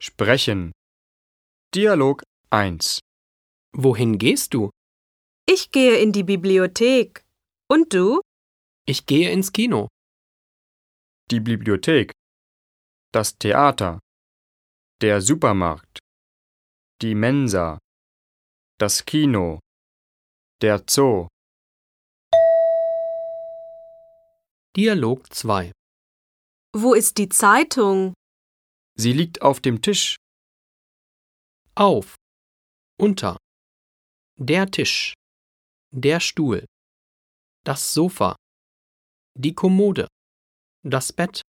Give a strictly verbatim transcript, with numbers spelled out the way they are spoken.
Sprechen. Dialog eins. Wohin gehst du? Ich gehe in die Bibliothek. Und du? Ich gehe ins Kino. Die Bibliothek. Das Theater. Der Supermarkt. Die Mensa. Das Kino. Der Zoo. Dialog zwei. Wo ist die Zeitung? Sie liegt auf dem Tisch. Auf. Unter. Der Tisch. Der Stuhl. Das Sofa. Die Kommode. Das Bett.